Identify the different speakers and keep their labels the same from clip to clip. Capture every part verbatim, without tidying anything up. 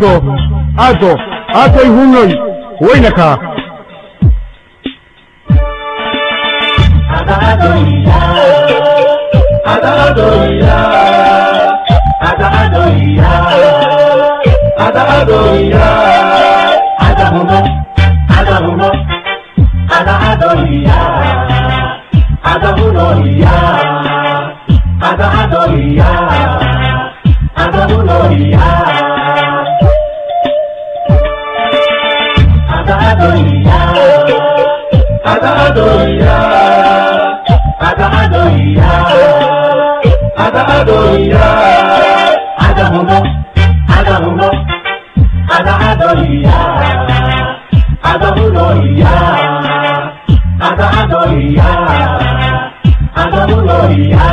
Speaker 1: ado ado adoy hunoy waynaka
Speaker 2: ada adoya ada adoya ada adoya ada adoya ada huno ada huno ada adoya ada hunoya ada adoya ada hunoya ada adoya ada adoya ada adoya ada adoya ada huno ada huno ada adoya ada hunoya ada adoya ada hunoya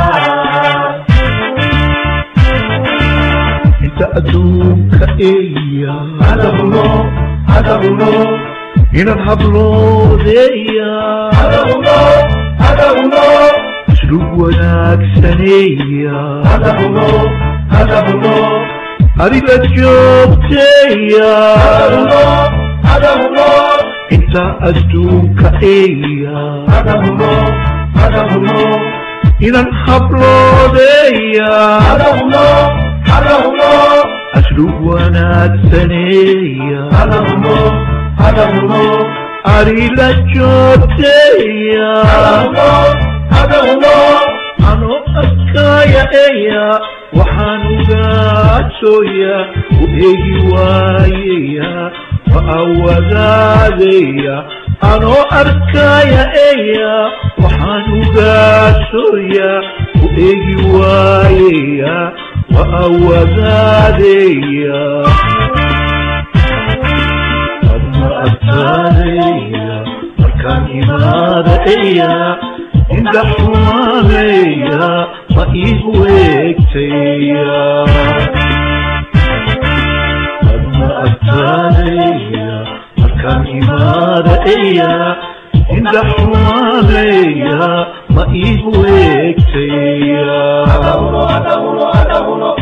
Speaker 3: inta adduunka eeya
Speaker 2: ada huno ada huno
Speaker 3: inaan habloodeeya
Speaker 2: ada huno ada huno
Speaker 3: aslub wanaagsaneeya
Speaker 2: ada huno ada huno
Speaker 3: adiga joogteeya
Speaker 2: ada huno ada huno
Speaker 3: inta adduunka eeya
Speaker 2: ada huno ada huno
Speaker 3: inaan habloodeeya
Speaker 2: ada huno ada huno
Speaker 3: aslub wanaagsaneeya
Speaker 2: ada huno ada huno
Speaker 3: adiga joogteeya
Speaker 2: ada huno ada huno
Speaker 3: ano arkaya eeya waxaan ugaasooya u eegi waayaya wa awadaadaya ano arkaya eeya waxaan ugaasooya u eegi waayaya wa awadaadaya adma arkaadaya markaan imaada eeya inda xumaanaya ma iigu eegtaya adma arkaadaya markaan imaada eeya inda xumaanaya ma iigu eegtaya
Speaker 2: ada huno ada huno ada huno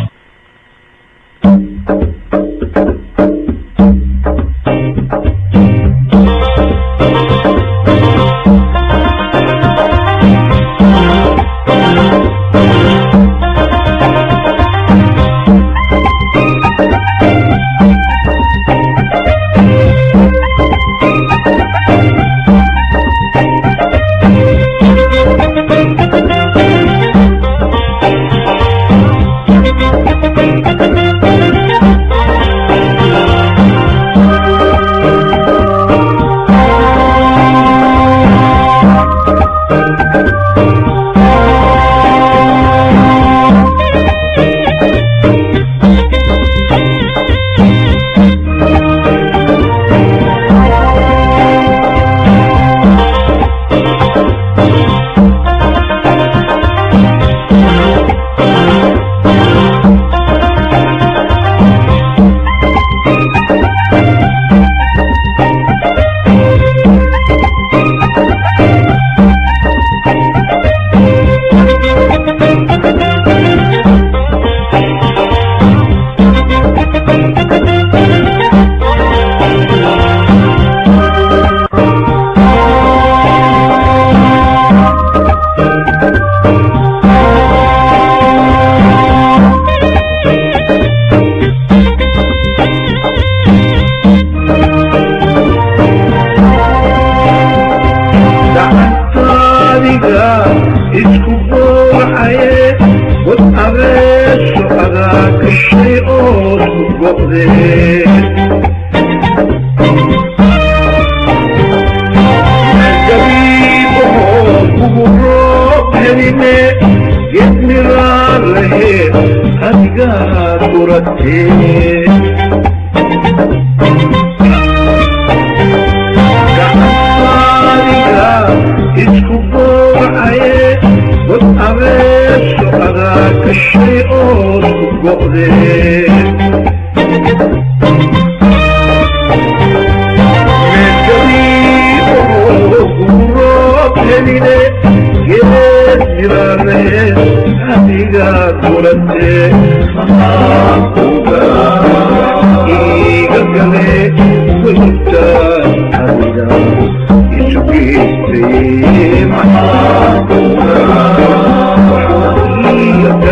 Speaker 3: Amiga, durante a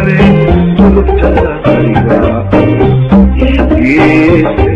Speaker 3: قلبت قلبا